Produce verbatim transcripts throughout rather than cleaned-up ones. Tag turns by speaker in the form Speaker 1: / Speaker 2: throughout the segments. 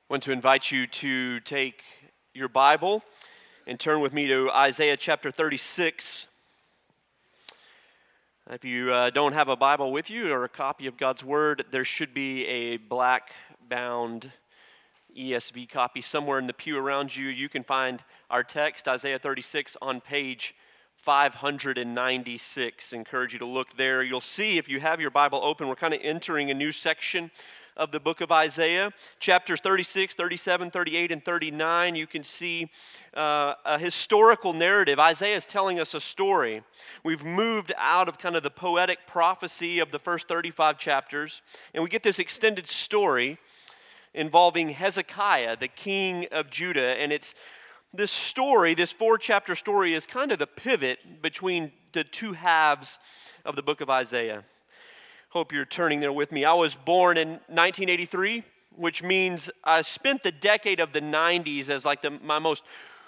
Speaker 1: want to invite you to take your Bible and turn with me to Isaiah chapter thirty-six. If you uh, don't have a Bible with you or a copy of God's Word, there should be a black-bound E S V copy somewhere in the pew around you. You can find our text, Isaiah thirty-six, on page five hundred ninety-six. I encourage you to look there. You'll see, if you have your Bible open, we're kind of entering a new section of the book of Isaiah. Chapters thirty-six, thirty-seven, thirty-eight, and thirty-nine, you can see uh, a historical narrative. Isaiah is telling us a story. We've moved out of kind of the poetic prophecy of the first thirty-five chapters, and we get this extended story involving Hezekiah, the king of Judah, and it's this story, this four-chapter story, is kind of the pivot between the two halves of the book of Isaiah. Hope you're turning there with me. I was born in nineteen eighty-three, which means I spent the decade of the nineties as like the, my most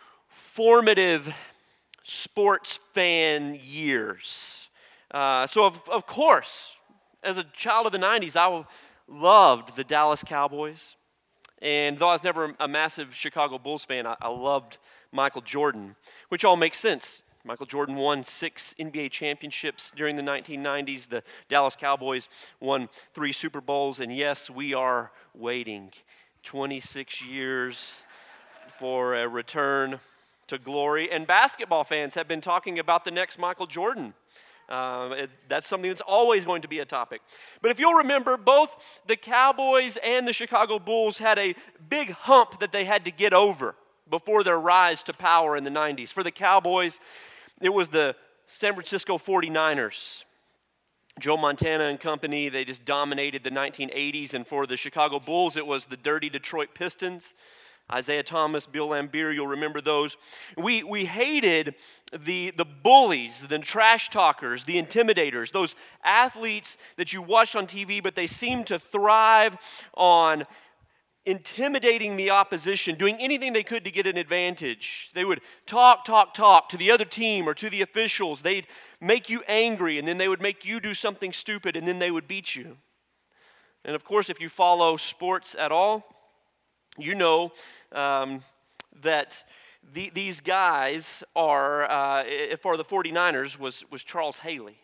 Speaker 1: formative sports fan years. Uh, so of, of course, as a child of the nineties, I loved the Dallas Cowboys. And though I was never a massive Chicago Bulls fan, I, I loved Michael Jordan, which all makes sense. Michael Jordan won six N B A championships during the nineteen nineties. The Dallas Cowboys won three Super Bowls. And yes, we are waiting twenty-six years for a return to glory. And basketball fans have been talking about the next Michael Jordan. Uh, it, that's something that's always going to be a topic. But if you'll remember, both the Cowboys and the Chicago Bulls had a big hump that they had to get over before their rise to power in the nineties. For the Cowboys, it was the San Francisco forty-niners. Joe Montana and company, they just dominated the nineteen eighties. And for the Chicago Bulls, it was the dirty Detroit Pistons. Isaiah Thomas, Bill Laimbeer, you'll remember those. We we hated the, the bullies, the trash talkers, the intimidators, those athletes that you watched on T V, but they seemed to thrive on intimidating the opposition, doing anything they could to get an advantage. They would talk, talk, talk to the other team or to the officials. They'd make you angry, and then they would make you do something stupid, and then they would beat you. And of course, if you follow sports at all, you know um, that the, these guys are, uh, for the forty-niners, was, was Charles Haley.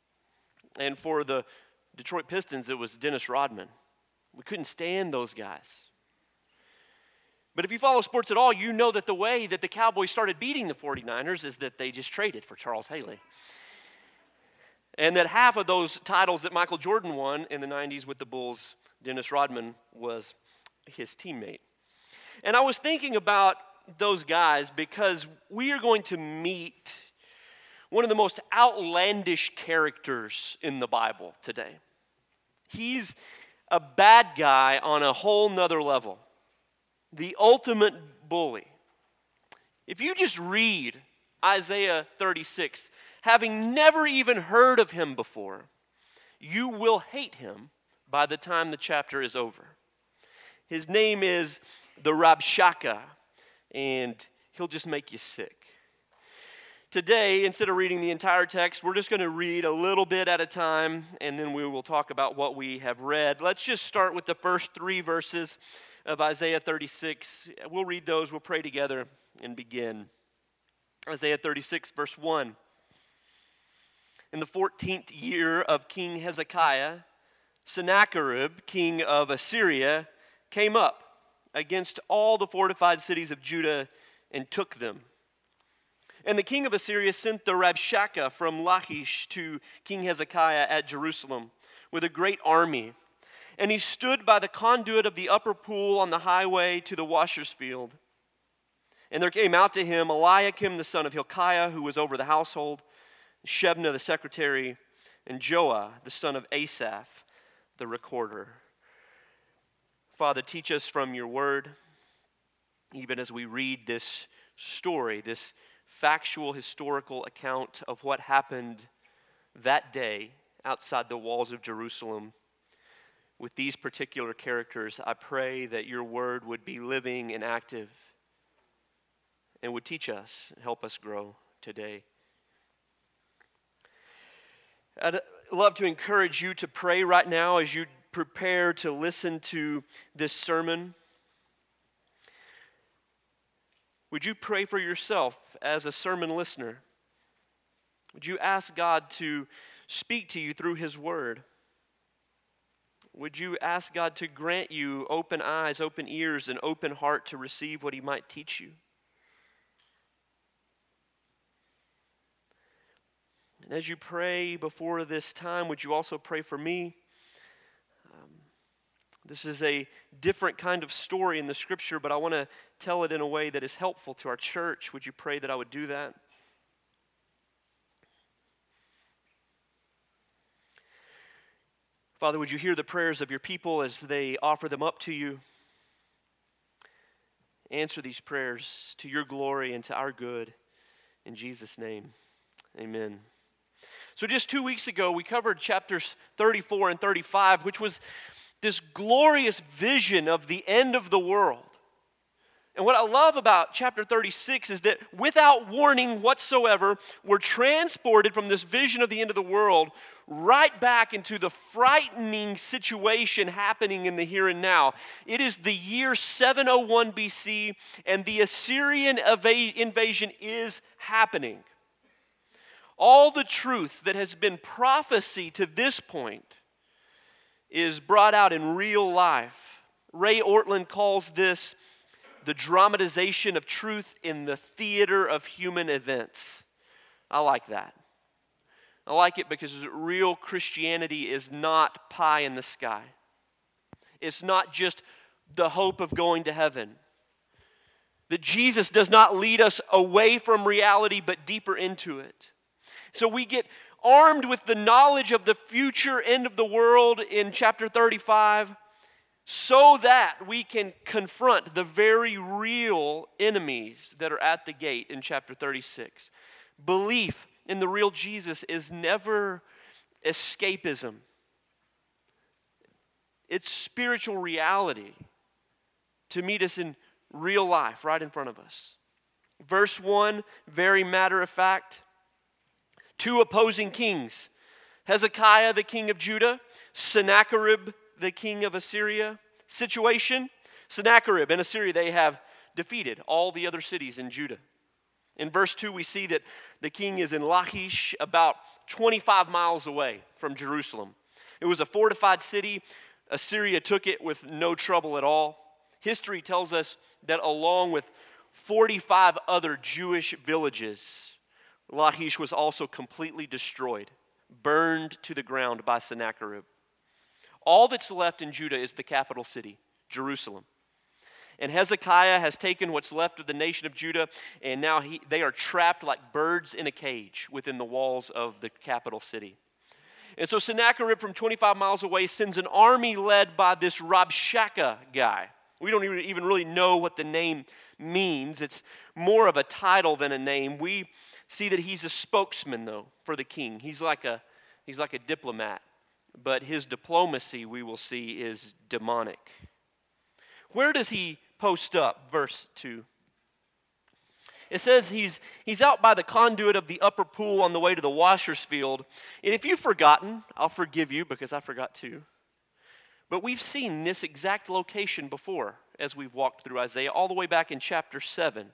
Speaker 1: And for the Detroit Pistons, it was Dennis Rodman. We couldn't stand those guys. But if you follow sports at all, you know that the way that the Cowboys started beating the forty-niners is that they just traded for Charles Haley. And that half of those titles that Michael Jordan won in the nineties with the Bulls, Dennis Rodman was his teammate. And I was thinking about those guys because we are going to meet one of the most outlandish characters in the Bible today. He's a bad guy on a whole nother level. The ultimate bully. If you just read Isaiah thirty-six, having never even heard of him before, you will hate him by the time the chapter is over. His name is the Rabshakeh, and he'll just make you sick. Today, instead of reading the entire text, we're just going to read a little bit at a time, and then we will talk about what we have read. Let's just start with the first three verses of Isaiah thirty-six. We'll read those, we'll pray together, and begin. Isaiah thirty-six, verse one. In the fourteenth year of King Hezekiah, Sennacherib, king of Assyria, came up against all the fortified cities of Judah and took them. And the king of Assyria sent the Rabshakeh from Lachish to King Hezekiah at Jerusalem with a great army. And he stood by the conduit of the upper pool on the highway to the washer's field. And there came out to him Eliakim the son of Hilkiah, who was over the household, Shebna the secretary, and Joah the son of Asaph the recorder. Father, teach us from your word, even as we read this story, this factual historical account of what happened that day outside the walls of Jerusalem. With these particular characters, I pray that your word would be living and active and would teach us, help us grow today. I'd love to encourage you to pray right now as you prepare to listen to this sermon. Would you pray for yourself as a sermon listener? Would you ask God to speak to you through His Word? Would you ask God to grant you open eyes, open ears, and open heart to receive what He might teach you? And as you pray before this time, would you also pray for me? Um, this is a different kind of story in the Scripture, but I want to tell it in a way that is helpful to our church. Would you pray that I would do that? Father, would you hear the prayers of your people as they offer them up to you? Answer these prayers to your glory and to our good. In Jesus' name, amen. So just two weeks ago, we covered chapters thirty-four and thirty-five, which was this glorious vision of the end of the world. And what I love about chapter thirty-six is that without warning whatsoever, we're transported from this vision of the end of the world right back into the frightening situation happening in the here and now. It is the year seven oh one B C, and the Assyrian eva- invasion is happening. All the truth that has been prophecy to this point is brought out in real life. Ray Ortlund calls this the dramatization of truth in the theater of human events. I like that. I like it because real Christianity is not pie in the sky. It's not just the hope of going to heaven. That Jesus does not lead us away from reality, but deeper into it. So we get armed with the knowledge of the future end of the world in chapter thirty-five, so that we can confront the very real enemies that are at the gate in chapter thirty-six. Belief in the real Jesus is never escapism. It's spiritual reality to meet us in real life right in front of us. Verse one, very matter of fact. Two opposing kings, Hezekiah, the king of Judah, Sennacherib, the king of Assyria. Situation, Sennacherib and Assyria, they have defeated all the other cities in Judah. In verse two, we see that the king is in Lachish, about twenty-five miles away from Jerusalem. It was a fortified city. Assyria took it with no trouble at all. History tells us that along with forty-five other Jewish villages, Lachish was also completely destroyed, burned to the ground by Sennacherib. All that's left in Judah is the capital city, Jerusalem. And Hezekiah has taken what's left of the nation of Judah, and now he, they are trapped like birds in a cage within the walls of the capital city. And so Sennacherib from twenty-five miles away sends an army led by this Rabshakeh guy. We don't even, even really know what the name means. It's more of a title than a name. We see that he's a spokesman, though, for the king. He's like a, he's like a diplomat. But his diplomacy, we will see, is demonic. Where does he post up? Verse two. It says he's, he's out by the conduit of the upper pool on the way to the washer's field. And if you've forgotten, I'll forgive you because I forgot too. But we've seen this exact location before as we've walked through Isaiah, all the way back in chapter seven.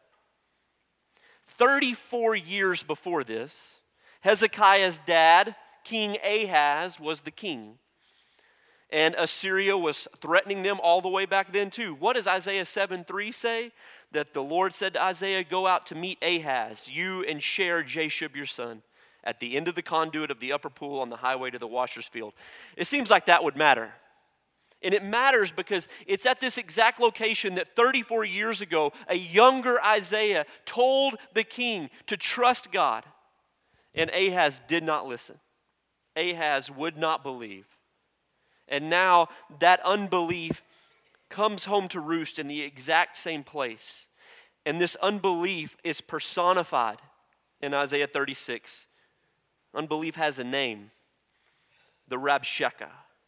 Speaker 1: thirty-four years before this, Hezekiah's dad, King Ahaz, was the king. And Assyria was threatening them all the way back then too. What does Isaiah seven three say? That the Lord said to Isaiah, go out to meet Ahaz, you and share Jashub your son, at the end of the conduit of the upper pool on the highway to the washer's field. It seems like that would matter. And it matters because it's at this exact location that thirty-four years ago, a younger Isaiah told the king to trust God. And Ahaz did not listen. Ahaz would not believe. And now that unbelief comes home to roost in the exact same place. And this unbelief is personified in Isaiah thirty-six. Unbelief has a name, the Rabshakeh.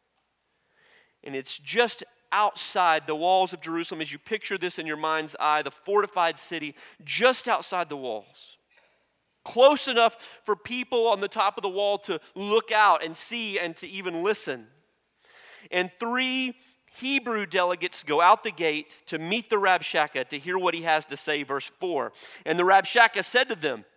Speaker 1: And it's just outside the walls of Jerusalem, as you picture this in your mind's eye, the fortified city, just outside the walls. Close enough for people on the top of the wall to look out and see and to even listen. And three Hebrew delegates go out the gate to meet the Rabshakeh to hear what he has to say, verse four. And the Rabshakeh said to them,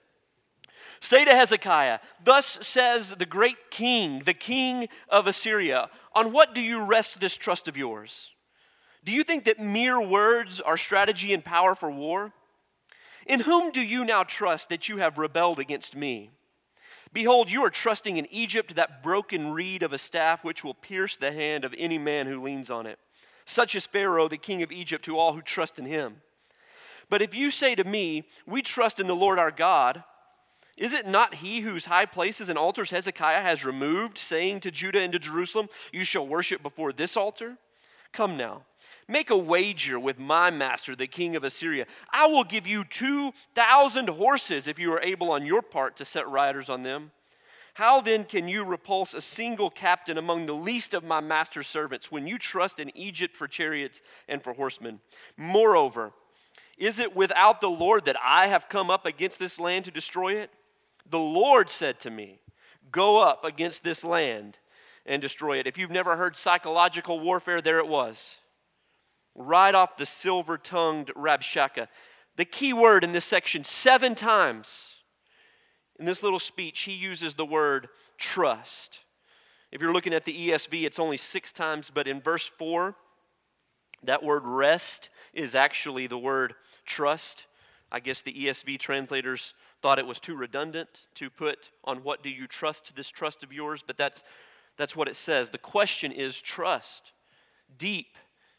Speaker 1: say to Hezekiah, thus says the great king, the king of Assyria, on what do you rest this trust of yours? Do you think that mere words are strategy and power for war? In whom do you now trust that you have rebelled against me? Behold, you are trusting in Egypt, that broken reed of a staff which will pierce the hand of any man who leans on it. Such is Pharaoh, the king of Egypt, to all who trust in him. But if you say to me, we trust in the Lord our God, is it not he whose high places and altars Hezekiah has removed, saying to Judah and to Jerusalem, you shall worship before this altar? Come now, make a wager with my master, the king of Assyria. I will give you two thousand horses if you are able on your part to set riders on them. How then can you repulse a single captain among the least of my master's servants when you trust in Egypt for chariots and for horsemen? Moreover, is it without the Lord that I have come up against this land to destroy it? The Lord said to me, go up against this land and destroy it. If you've never heard psychological warfare, there it was. Right off the silver-tongued Rabshakeh. The key word in this section, seven times in this little speech, he uses the word trust. If you're looking at the E S V, it's only six times, but in verse four, that word rest is actually the word trust. I guess the E S V translators thought it was too redundant to put on what do you trust this trust of yours, but that's that's what it says. The question is trust. Deep,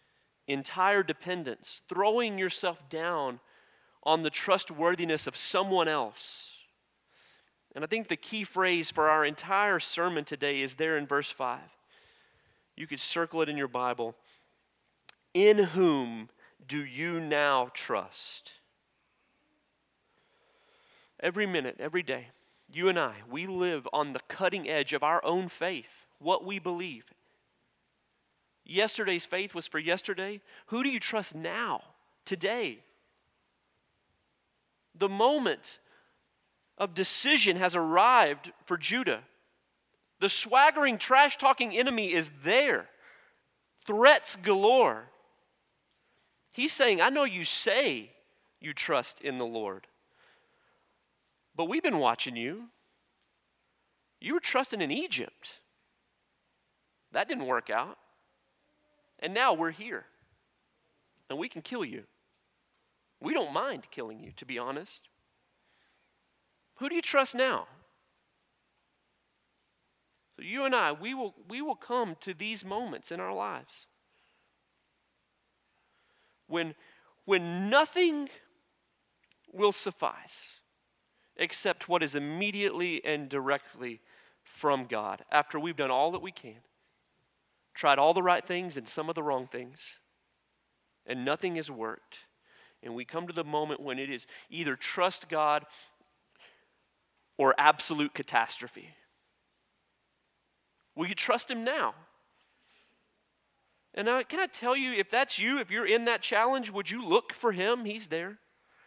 Speaker 1: entire dependence, throwing yourself down on the trustworthiness of someone else. And I think the key phrase for our entire sermon today is there in verse five. You could circle it in your Bible. In whom do you now trust? Every minute, every day, you and I, we live on the cutting edge of our own faith, what we believe. Yesterday's faith was for yesterday. Who do you trust now, today? The moment of decision has arrived for Judah. The swaggering, trash-talking enemy is there. Threats galore. He's saying, I know you say you trust in the Lord, but we've been watching you. You were trusting in Egypt. That didn't work out. And now we're here. And we can kill you. We don't mind killing you, to be honest. Who do you trust now? So you and I, we will, we will come to these moments in our lives when, when nothing will suffice except what is immediately and directly from God. After we've done all that we can, tried all the right things and some of the wrong things, and nothing has worked, and we come to the moment when it is either trust God or absolute catastrophe. Will you trust him now? And I, can I tell you, if that's you, if you're in that challenge, would you look for him? He's there.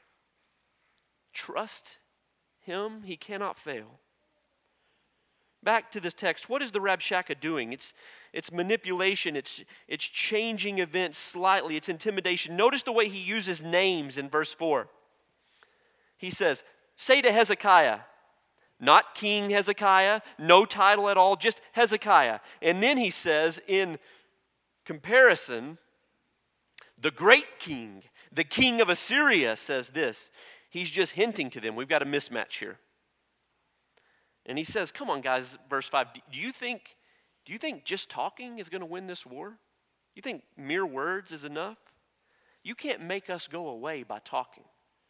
Speaker 1: Trust him. He cannot fail. Back to this text, what is the Rabshakeh doing? It's, it's manipulation. It's, it's changing events slightly. It's intimidation. Notice the way he uses names in verse four. He says, say to Hezekiah, not King Hezekiah, no title at all, just Hezekiah. And then he says in comparison, the great king, the king of Assyria says this. He's just hinting to them. We've got a mismatch here. And he says, come on guys, verse five, do you think, do you think just talking is going to win this war? You think mere words is enough? You can't make us go away by talking.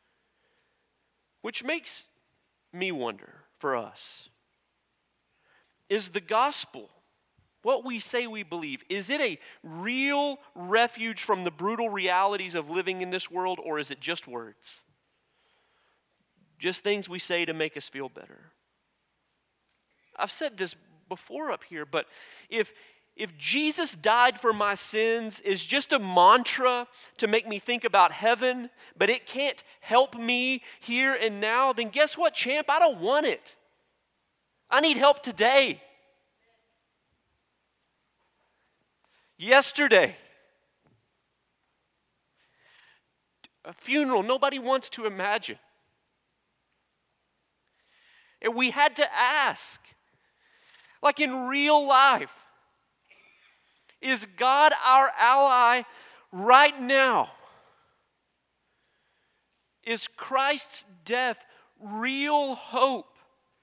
Speaker 1: Which makes me wonder for us, is the gospel, what we say we believe, is it a real refuge from the brutal realities of living in this world, or is it just words? Just things we say to make us feel better. I've said this before up here, but if if Jesus died for my sins is just a mantra to make me think about heaven, but it can't help me here and now, then guess what, champ? I don't want it. I need help today. Yesterday, A funeral nobody wants to imagine. And we had to ask, like in real life, is God our ally right now? Is Christ's death real hope?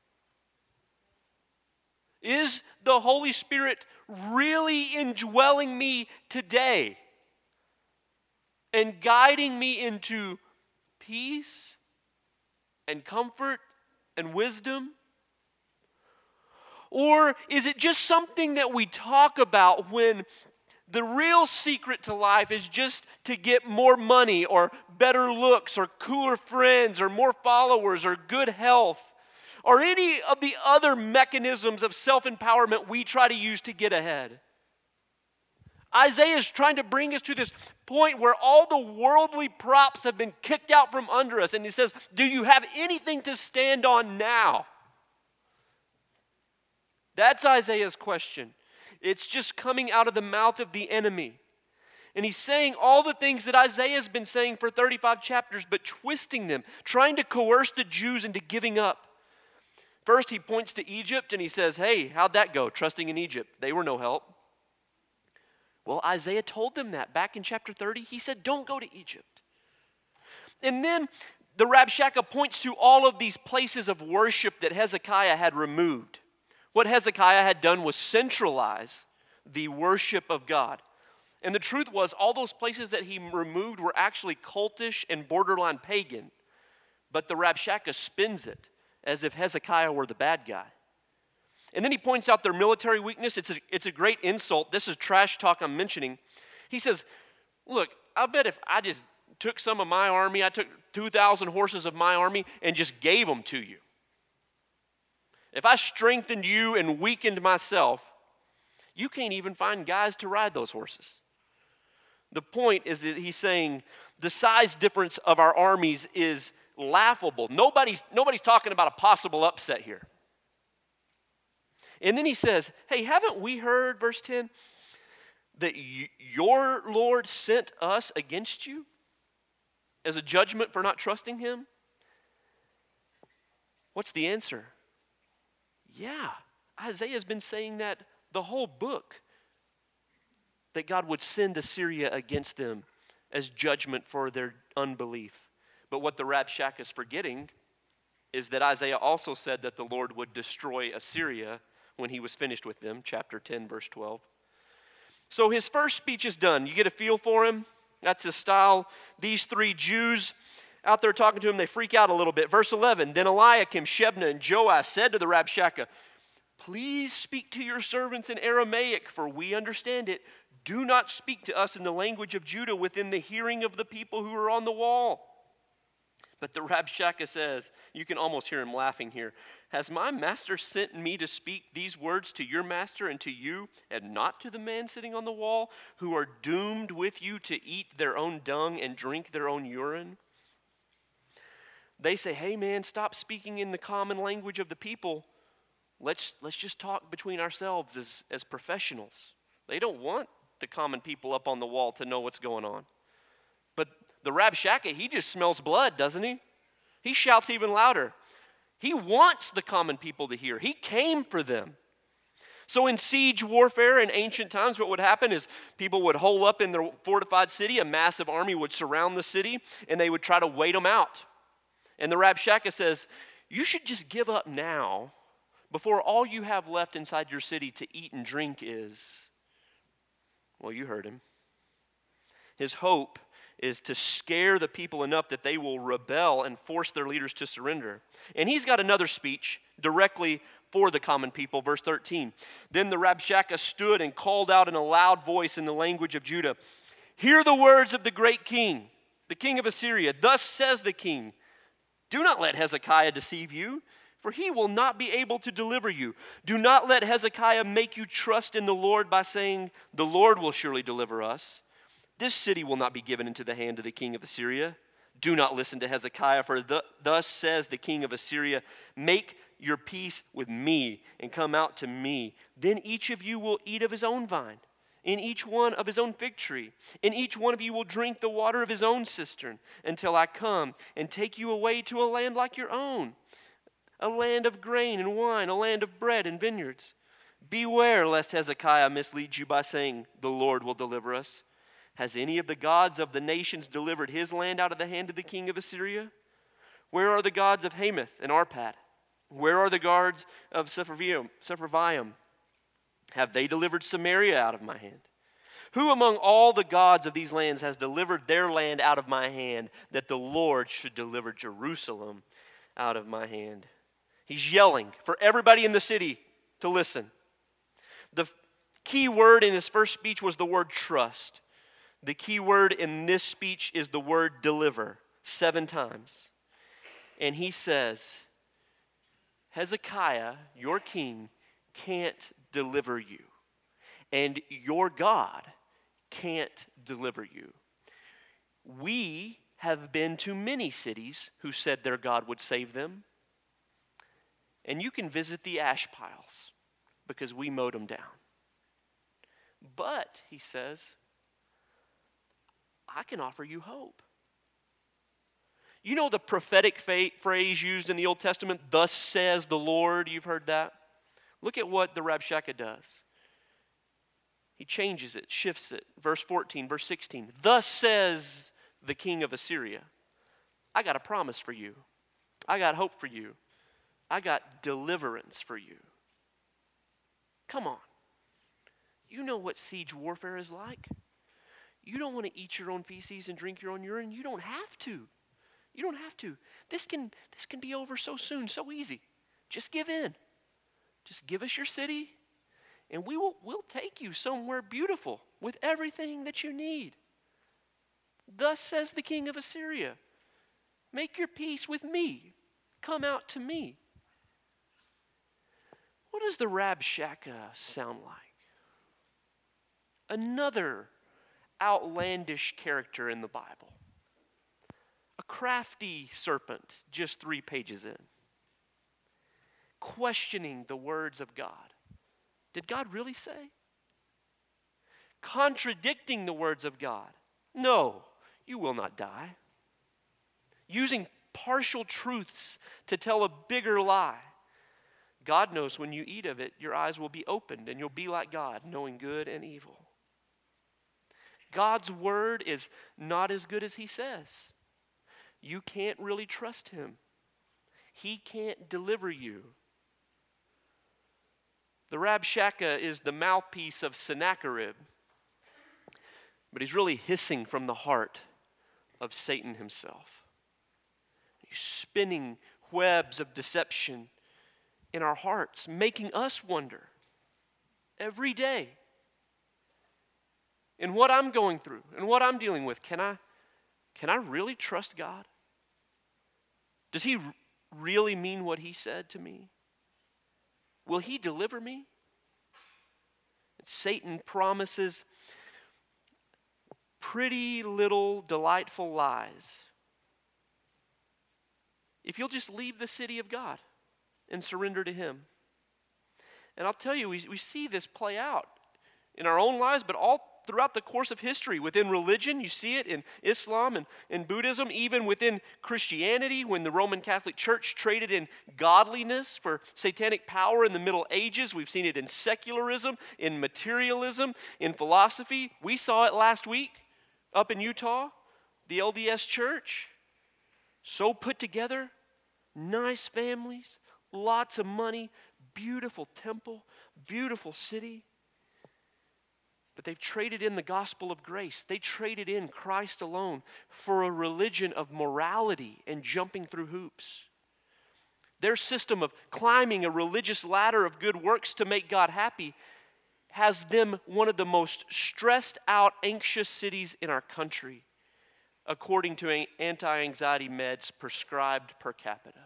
Speaker 1: Is the Holy Spirit really indwelling me today and guiding me into peace and comfort and wisdom? Or is it just something that we talk about when the real secret to life is just to get more money or better looks or cooler friends or more followers or good health or any of the other mechanisms of self-empowerment we try to use to get ahead? Isaiah is trying to bring us to this point where all the worldly props have been kicked out from under us. And he says, do you have anything to stand on now? That's Isaiah's question. It's just coming out of the mouth of the enemy. And he's saying all the things that Isaiah's been saying for thirty-five chapters, but twisting them, trying to coerce the Jews into giving up. First, he points to Egypt and he says, hey, how'd that go, trusting in Egypt? They were no help. Well, Isaiah told them that back in chapter thirty. He said, don't go to Egypt. And then the Rabshakeh points to all of these places of worship that Hezekiah had removed. What Hezekiah had done was centralize the worship of God. And the truth was, all those places that he removed were actually cultish and borderline pagan. But the Rabshakeh spins it as if Hezekiah were the bad guy. And then he points out their military weakness. It's a, it's a great insult. This is trash talk I'm mentioning. He says, look, I bet if I just took some of my army, I took two thousand horses of my army and just gave them to you. If I strengthened you and weakened myself, you can't even find guys to ride those horses. The point is that he's saying the size difference of our armies is laughable. Nobody's, nobody's talking about a possible upset here. And then he says, hey, haven't we heard, verse ten, that y- your Lord sent us against you as a judgment for not trusting him? What's the answer? Yeah, Isaiah's been saying that the whole book, that God would send Assyria against them as judgment for their unbelief. But what the Rabshakeh is forgetting is that Isaiah also said that the Lord would destroy Assyria when he was finished with them, chapter ten, verse twelve. So his first speech is done. You get a feel for him? That's his style. These three Jews out there talking to him, they freak out a little bit. Verse eleven, then Eliakim, Shebna, and Joash said to the Rabshakeh, please speak to your servants in Aramaic, for we understand it. Do not speak to us in the language of Judah within the hearing of the people who are on the wall. But the Rabshakeh says, you can almost hear him laughing here, has my master sent me to speak these words to your master and to you, and not to the man sitting on the wall, who are doomed with you to eat their own dung and drink their own urine? They say, hey man, stop speaking in the common language of the people. Let's, let's just talk between ourselves as, as professionals. They don't want the common people up on the wall to know what's going on. But the Rabshakeh, he just smells blood, doesn't he? He shouts even louder. He wants the common people to hear. He came for them. So in siege warfare in ancient times, what would happen is people would hole up in their fortified city, a massive army would surround the city, and they would try to wait them out. And the Rabshakeh says, you should just give up now before all you have left inside your city to eat and drink is, well, you heard him. His hope is to scare the people enough that they will rebel and force their leaders to surrender. And he's got another speech directly for the common people, verse thirteen. Then the Rabshakeh stood and called out in a loud voice in the language of Judah, hear the words of the great king, the king of Assyria. Thus says the king, do not let Hezekiah deceive you, for he will not be able to deliver you. Do not let Hezekiah make you trust in the Lord by saying, the Lord will surely deliver us. This city will not be given into the hand of the king of Assyria. Do not listen to Hezekiah, for the, thus says the king of Assyria, make your peace with me and come out to me. Then each of you will eat of his own vine in each one of his own fig tree, and each one of you will drink the water of his own cistern, until I come and take you away to a land like your own, a land of grain and wine, a land of bread and vineyards. Beware lest Hezekiah mislead you by saying, the Lord will deliver us. Has any of the gods of the nations delivered his land out of the hand of the king of Assyria? Where are the gods of Hamath and Arpad? Where are the guards of Sepharvaim? Sepharvaim? Have they delivered Samaria out of my hand? Who among all the gods of these lands has delivered their land out of my hand, that the Lord should deliver Jerusalem out of my hand? He's yelling for everybody in the city to listen. The key word in his first speech was the word trust. The key word in this speech is the word deliver, seven times. And he says, Hezekiah, your king, can't deliver you. And your God can't deliver you. We have been to many cities who said their God would save them. And you can visit the ash piles because we mowed them down. But, he says, I can offer you hope. You know the prophetic fa- phrase used in the Old Testament, thus says the Lord, you've heard that? Look at what the Rabshakeh does. He changes it, shifts it. Verse fourteen, verse sixteen. Thus says the king of Assyria, I got a promise for you. I got hope for you. I got deliverance for you. Come on. You know what siege warfare is like. You don't want to eat your own feces and drink your own urine. You don't have to. You don't have to. This can, this can be over so soon, so easy. Just give in. Just give us your city, and we will we'll take you somewhere beautiful with everything that you need. Thus says the king of Assyria, make your peace with me. Come out to me. What does the Rabshakeh sound like? Another outlandish character in the Bible. A crafty serpent just three pages in. Questioning the words of God. Did God really say? Contradicting the words of God. No, you will not die. Using partial truths to tell a bigger lie. God knows when you eat of it, your eyes will be opened and you'll be like God, knowing good and evil. God's word is not as good as he says. You can't really trust him. He can't deliver you. The Rabshakeh is the mouthpiece of Sennacherib, but he's really hissing from the heart of Satan himself. He's spinning webs of deception in our hearts, making us wonder every day in what I'm going through and what I'm dealing with. Can I, can I really trust God? Does he r- really mean what he said to me? Will he deliver me? And Satan promises pretty little delightful lies. If you'll just leave the city of God and surrender to him. And I'll tell you, we, we see this play out in our own lives, but all throughout the course of history. Within religion, you see it in Islam and in Buddhism, even within Christianity, when the Roman Catholic Church traded in godliness for satanic power in the Middle Ages. We've seen it in secularism, in materialism, in philosophy. We saw it last week up in Utah, the L D S Church. So put together, nice families, lots of money, beautiful temple, beautiful city. But they've traded in the gospel of grace. They traded in Christ alone for a religion of morality and jumping through hoops. Their system of climbing a religious ladder of good works to make God happy has them one of the most stressed out, anxious cities in our country, according to anti-anxiety meds prescribed per capita.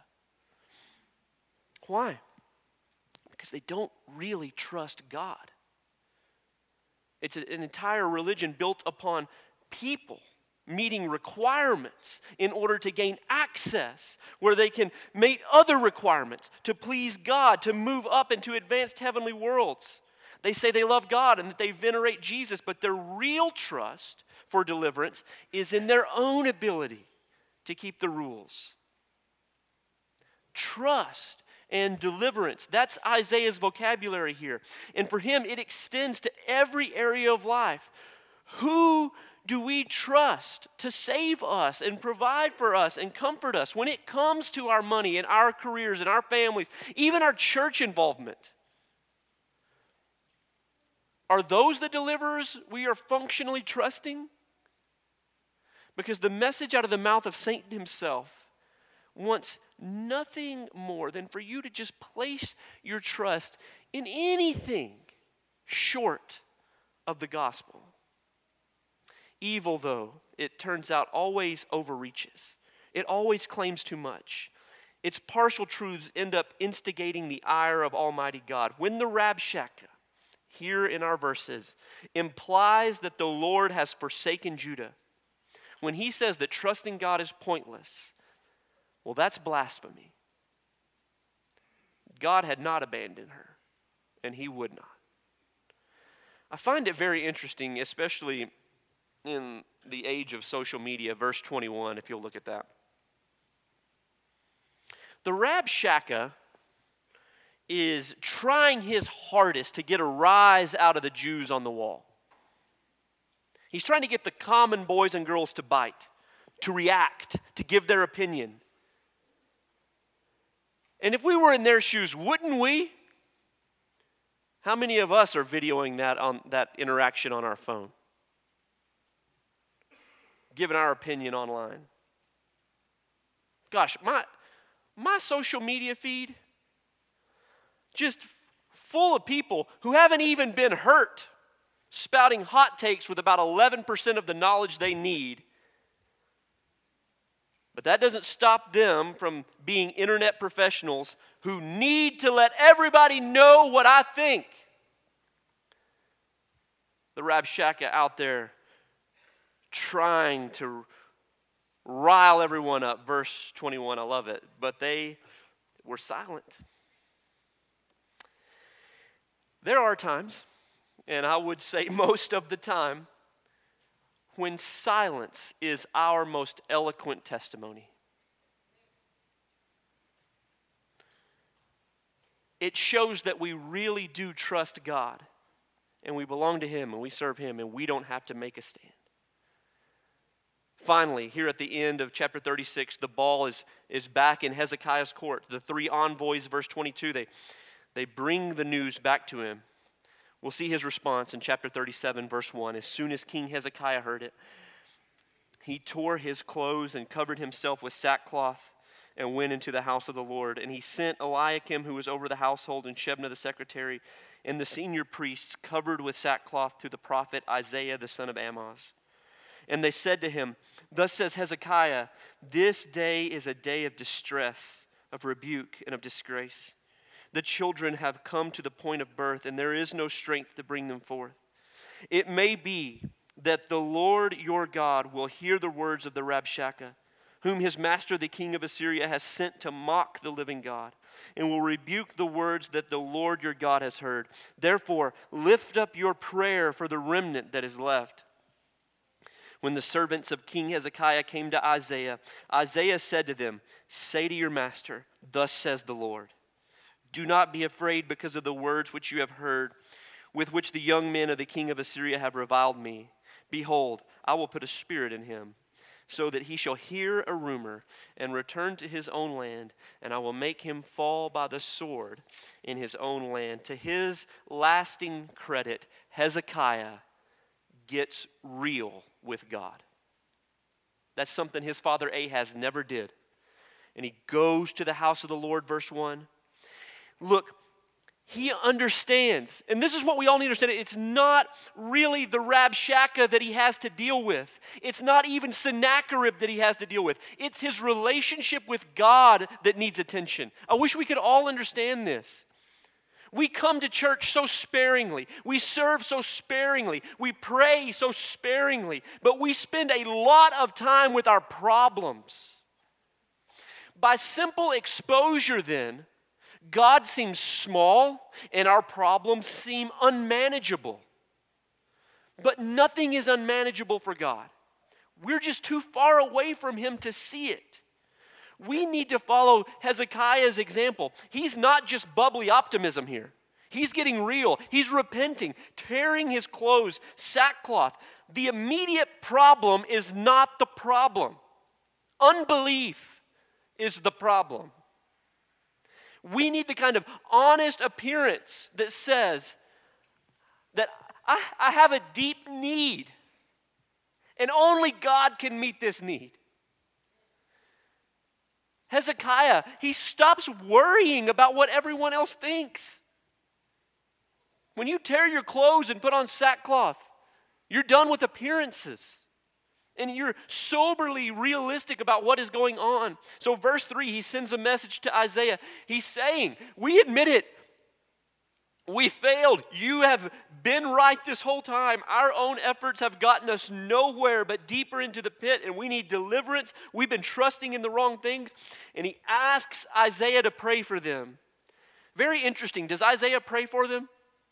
Speaker 1: Why? Because they don't really trust God. It's an entire religion built upon people meeting requirements in order to gain access, where they can meet other requirements to please God, to move up into advanced heavenly worlds. They say they love God and that they venerate Jesus, but their real trust for deliverance is in their own ability to keep the rules. Trust and deliverance, that's Isaiah's vocabulary here. And for him, it extends to every area of life. Who do we trust to save us and provide for us and comfort us when it comes to our money and our careers and our families, even our church involvement? Are those the deliverers we are functionally trusting? Because the message out of the mouth of Satan himself wants nothing more than for you to just place your trust in anything short of the gospel. Evil, though, it turns out, always overreaches. It always claims too much. Its partial truths end up instigating the ire of Almighty God. When the Rabshakeh, here in our verses, implies that the Lord has forsaken Judah, when he says that trusting God is pointless, well, that's blasphemy. God had not abandoned her, and he would not. I find it very interesting, especially in the age of social media, verse twenty-one, if you'll look at that. The Rabshakeh is trying his hardest to get a rise out of the Jews on the wall. He's trying to get the common boys and girls to bite, to react, to give their opinion. And if we were in their shoes, wouldn't we? How many of us are videoing that on that interaction on our phone? Giving our opinion online. Gosh, my my social media feed just full of people who haven't even been hurt, spouting hot takes with about eleven percent of the knowledge they need. But that doesn't stop them from being internet professionals who need to let everybody know what I think. The Rabshakeh out there trying to rile everyone up. Verse twenty-one, I love it. But they were silent. There are times, and I would say most of the time, when silence is our most eloquent testimony. It shows that we really do trust God, and we belong to Him, and we serve Him, and we don't have to make a stand. Finally, here at the end of chapter thirty-six, the ball is, is back in Hezekiah's court. The three envoys, verse twenty-two, they, they bring the news back to him. We'll see his response in chapter thirty-seven, verse one. As soon as King Hezekiah heard it, he tore his clothes and covered himself with sackcloth and went into the house of the Lord. And he sent Eliakim, who was over the household, and Shebna the secretary, and the senior priests covered with sackcloth to the prophet Isaiah the son of Amoz. And they said to him, "Thus says Hezekiah, this day is a day of distress, of rebuke, and of disgrace. The children have come to the point of birth, and there is no strength to bring them forth. It may be that the Lord your God will hear the words of the Rabshakeh, whom his master the king of Assyria has sent to mock the living God, and will rebuke the words that the Lord your God has heard. Therefore, lift up your prayer for the remnant that is left." When the servants of King Hezekiah came to Isaiah, Isaiah said to them, "Say to your master, thus says the Lord, do not be afraid because of the words which you have heard, with which the young men of the king of Assyria have reviled me. Behold, I will put a spirit in him, so that he shall hear a rumor and return to his own land, and I will make him fall by the sword in his own land." To his lasting credit, Hezekiah gets real with God. That's something his father Ahaz never did. And he goes to the house of the Lord, verse one. Look, he understands, and this is what we all need to understand. It's not really the Rabshakeh that he has to deal with. It's not even Sennacherib that he has to deal with. It's his relationship with God that needs attention. I wish we could all understand this. We come to church so sparingly. We serve so sparingly. We pray so sparingly. But we spend a lot of time with our problems. By simple exposure then, God seems small and our problems seem unmanageable. But nothing is unmanageable for God. We're just too far away from him to see it. We need to follow Hezekiah's example. He's not just bubbly optimism here. He's getting real. He's repenting, tearing his clothes, sackcloth. The immediate problem is not the problem. Unbelief is the problem. We need the kind of honest appearance that says that I, I have a deep need, and only God can meet this need. Hezekiah, he stops worrying about what everyone else thinks. When you tear your clothes and put on sackcloth, you're done with appearances. And you're soberly realistic about what is going on. So verse three, he sends a message to Isaiah. He's saying, we admit it. We failed. You have been right this whole time. Our own efforts have gotten us nowhere but deeper into the pit, and we need deliverance. We've been trusting in the wrong things. And he asks Isaiah to pray for them. Very interesting. Does Isaiah pray for them?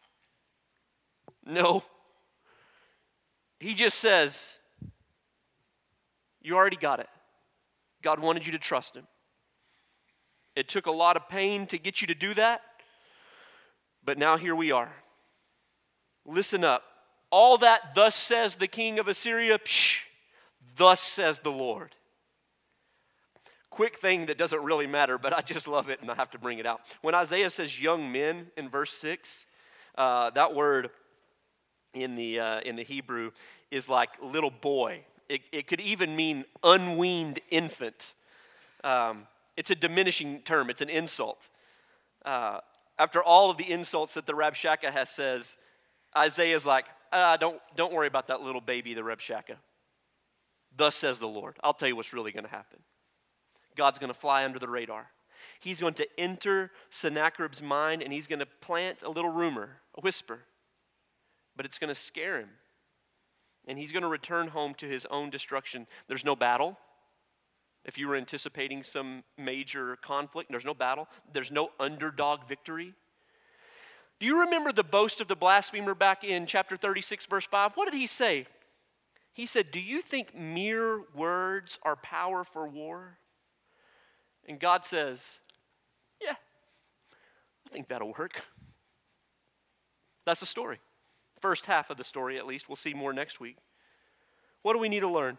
Speaker 1: No. He just says, you already got it. God wanted you to trust him. It took a lot of pain to get you to do that, but now here we are. Listen up. All that, thus says the king of Assyria, psh, thus says the Lord. Quick thing that doesn't really matter, but I just love it and I have to bring it out. When Isaiah says young men in verse six, uh, that word in the, uh, in the Hebrew is like little boy. It, it could even mean unweaned infant. Um, it's a diminishing term. It's an insult. Uh, after all of the insults that the Rabshakeh has says, Isaiah's like, ah, don't, don't worry about that little baby, the Rabshakeh. Thus says the Lord. I'll tell you what's really going to happen. God's going to fly under the radar. He's going to enter Sennacherib's mind, and he's going to plant a little rumor, a whisper. But it's going to scare him. And he's going to return home to his own destruction. There's no battle. If you were anticipating some major conflict, there's no battle. There's no underdog victory. Do you remember the boast of the blasphemer back in chapter thirty-six, verse five? What did he say? He said, do you think mere words are power for war? And God says, yeah, I think that'll work. That's the story. First half of the story, at least. We'll see more next week. What do we need to learn?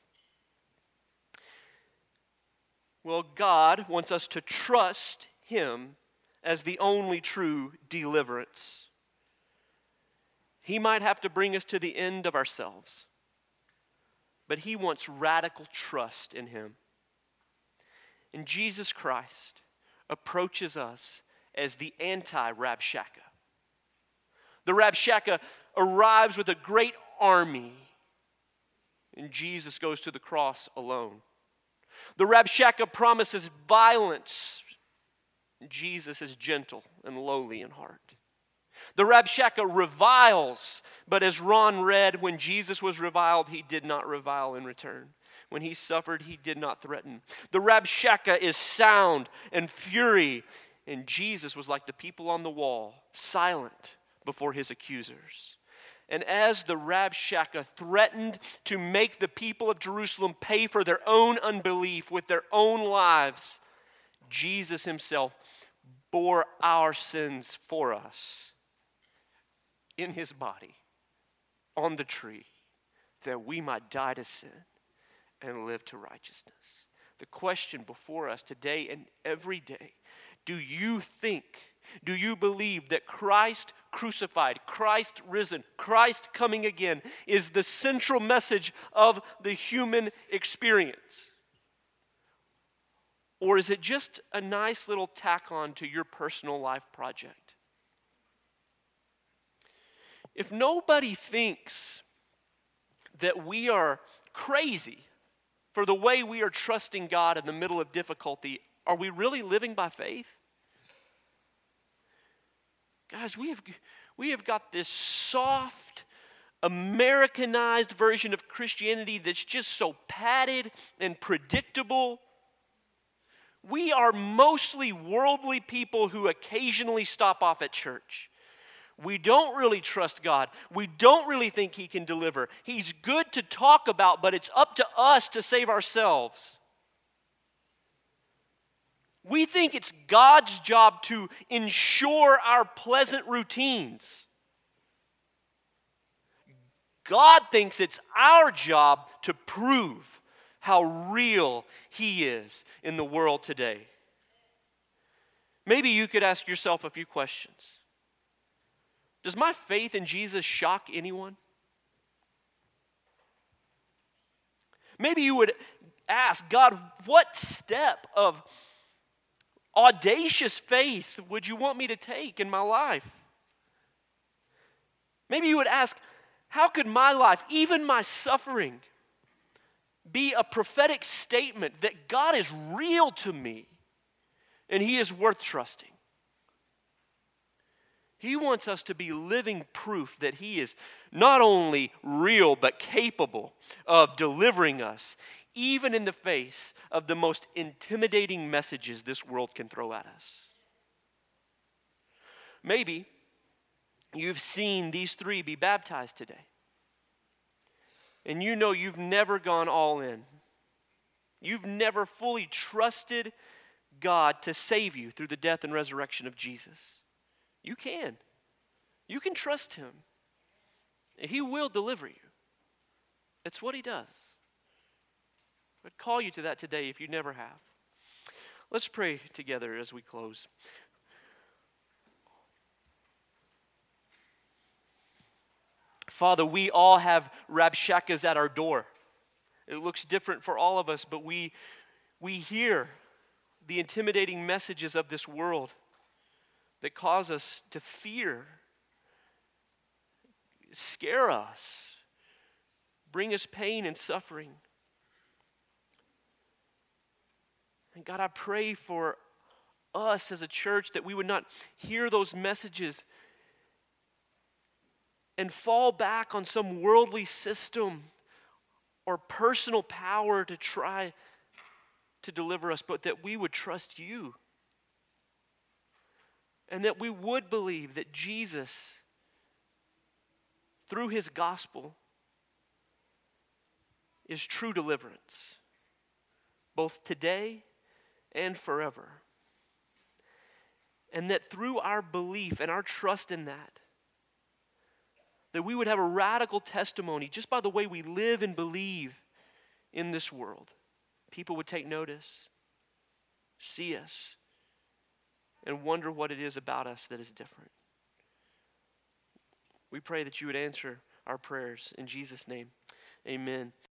Speaker 1: Well, God wants us to trust him as the only true deliverance. He might have to bring us to the end of ourselves, but he wants radical trust in him. And Jesus Christ approaches us as the anti-Rabshakeh. The Rabshakeh arrives with a great army, and Jesus goes to the cross alone. The Rabshakeh promises violence. Jesus is gentle and lowly in heart. The Rabshakeh reviles, but as Ron read, when Jesus was reviled, he did not revile in return. When he suffered, he did not threaten. The Rabshakeh is sound and fury, and Jesus was like the people on the wall, silent before his accusers. And as the Rabshakeh threatened to make the people of Jerusalem pay for their own unbelief with their own lives, Jesus himself bore our sins for us in his body on the tree, that we might die to sin and live to righteousness. The question before us today and every day, do you think, do you believe that Christ crucified, Christ risen, Christ coming again is the central message of the human experience? Or is it just a nice little tack on to your personal life project? If nobody thinks that we are crazy for the way we are trusting God in the middle of difficulty, are we really living by faith? Guys, we have, we have got this soft, Americanized version of Christianity that's just so padded and predictable. We are mostly worldly people who occasionally stop off at church. We don't really trust God. We don't really think He can deliver. He's good to talk about, but it's up to us to save ourselves. We think it's God's job to ensure our pleasant routines. God thinks it's our job to prove how real He is in the world today. Maybe you could ask yourself a few questions. Does my faith in Jesus shock anyone? Maybe you would ask, God, what step of audacious faith would you want me to take in my life? Maybe you would ask, how could my life, even my suffering, be a prophetic statement that God is real to me and He is worth trusting? He wants us to be living proof that He is not only real but capable of delivering us, even in the face of the most intimidating messages this world can throw at us. Maybe you've seen these three be baptized today, and you know you've never gone all in. You've never fully trusted God to save you through the death and resurrection of Jesus. You can. You can trust Him. He will deliver you. It's what He does. I'd call you to that today if you never have. Let's pray together as we close. Father, we all have Rabshakas at our door. It looks different for all of us, but we, we hear the intimidating messages of this world that cause us to fear, scare us, bring us pain and suffering. And God, I pray for us as a church that we would not hear those messages and fall back on some worldly system or personal power to try to deliver us, but that we would trust You. And that we would believe that Jesus, through His gospel, is true deliverance, both today and forever. And that through our belief and our trust in that, that we would have a radical testimony just by the way we live and believe in this world. People would take notice, see us, and wonder what it is about us that is different. We pray that You would answer our prayers. In Jesus' name, amen.